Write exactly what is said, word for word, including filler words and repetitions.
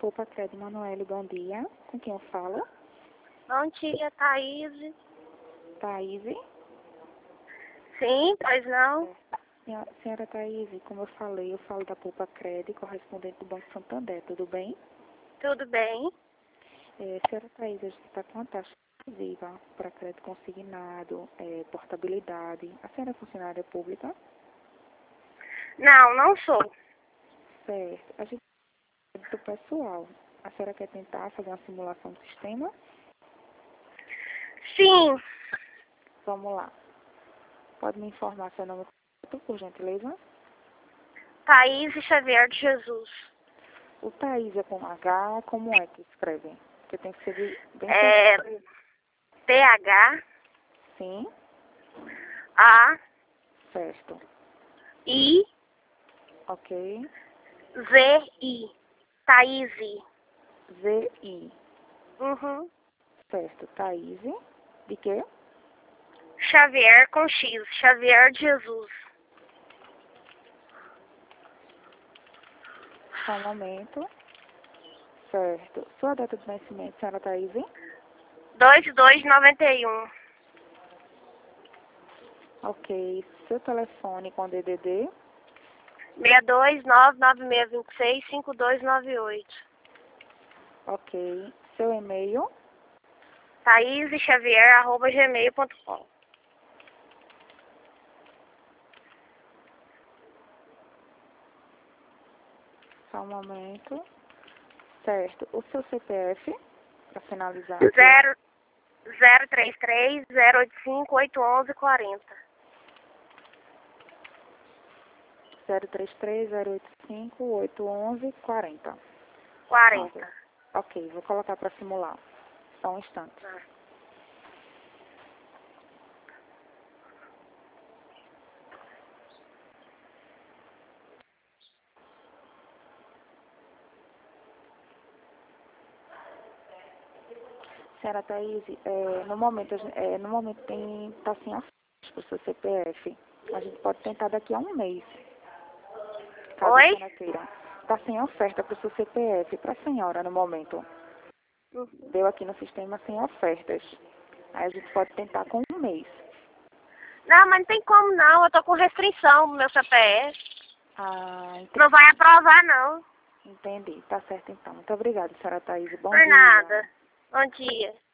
Poupa Crédito Manoel, bom dia. Com quem eu falo? Bom dia, Thaís. Thaís. Sim, pois não? Senhora, senhora Thaís, como eu falei, eu falo da Poupa Crédito, correspondente do Banco Santander, tudo bem? Tudo bem. É, senhora Thaís, a gente está com uma taxa exclusiva para crédito consignado, é, portabilidade. A senhora é funcionária pública? Não, não sou. Certo. A gente é do pessoal. A senhora quer tentar fazer uma simulação do sistema? Sim, Vamos lá. Pode me informar seu nome, por gentileza? Thaís Xavier de Jesus. O Thaís é com H, como é que escreve? Porque tem que ser de- bem É certinho. T H Sim, A certo. I Ok. Z I. Thaís. Z I. Uhum. Certo. Thaís. De quê? Xavier com X. Xavier de Jesus. Só um momento. Certo. Sua data de nascimento, senhora Thaís? dois dois noventa e um. Ok. Seu telefone com D D D? seis dois nove nove seis dois seis cinco dois nove oito. Ok. Seu e-mail? Thaís Xavier arroba gmail ponto com. Só um momento. Certo. O seu C P F? Para finalizar. zero zero três três zero oito cinco oito um um quatro zero. zero três três zero oito cinco oito um um quatro zero. quarenta. Ok, vou colocar para simular. Só um instante. Ah. Senhora Thaís, é, no momento, a gen- é, no momento tem, tá sem oferta para o seu C P F. A gente pode tentar daqui a um mês, caso a Oi? senhora queira. Está sem oferta para o seu C P F, para a senhora no momento. Uhum. Deu aqui no sistema sem ofertas. Aí a gente pode tentar com um mês. Não, mas não tem como não. Eu tô com restrição no meu C P F. Ah, ent- Não vai aprovar, não. entendi. Tá certo então. Muito obrigada, senhora Thaís. Bom Por dia. nada. Bom dia.